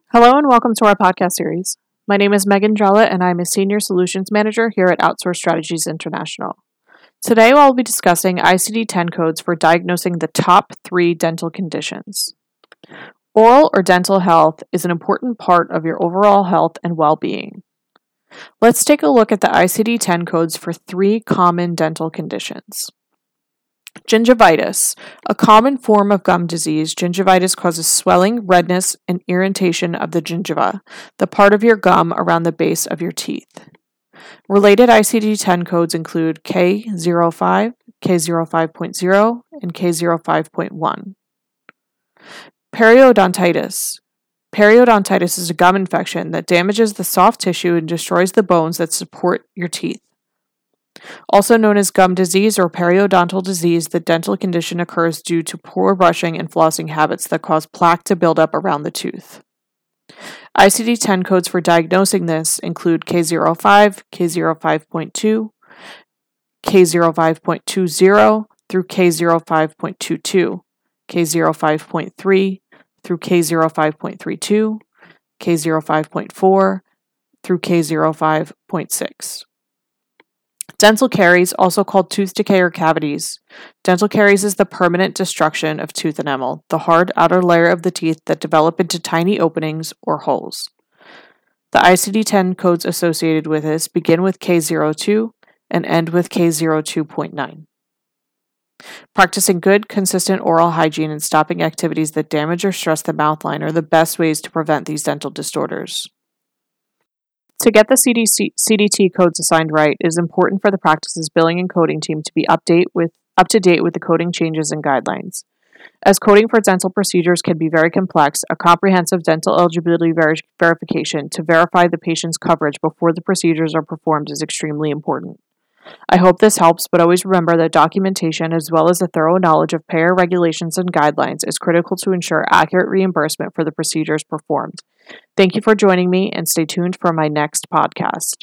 Hello and welcome to our podcast series. My name is Megan Drella and I'm a Senior Solutions Manager here at Outsource Strategies International. Today I'll be discussing ICD-10 codes for diagnosing the top 3 dental conditions. Oral or dental health is an important part of your overall health and well-being. Let's take a look at the ICD-10 codes for 3 common dental conditions. Gingivitis. A common form of gum disease, gingivitis causes swelling, redness, and irritation of the gingiva, the part of your gum around the base of your teeth. Related ICD-10 codes include K05, K05.0, and K05.1. Periodontitis. Periodontitis is a gum infection that damages the soft tissue and destroys the bones that support your teeth. Also known as gum disease or periodontal disease, the dental condition occurs due to poor brushing and flossing habits that cause plaque to build up around the tooth. ICD-10 codes for diagnosing this include K05, K05.2, K05.20 through K05.22, K05.3 through K05.32, K05.4 through K05.6. Dental caries, also called tooth decay or cavities. Dental caries is the permanent destruction of tooth enamel, the hard outer layer of the teeth that develop into tiny openings or holes. The ICD-10 codes associated with this begin with K02 and end with K02.9. Practicing good, consistent oral hygiene and stopping activities that damage or stress the mouth line are the best ways to prevent these dental disorders. To get the CDT codes assigned right, it is important for the practice's billing and coding team to be up to date with the coding changes and guidelines. As coding for dental procedures can be very complex, a comprehensive dental eligibility verification to verify the patient's coverage before the procedures are performed is extremely important. I hope this helps, but always remember that documentation as well as a thorough knowledge of payer regulations and guidelines is critical to ensure accurate reimbursement for the procedures performed. Thank you for joining me and stay tuned for my next podcast.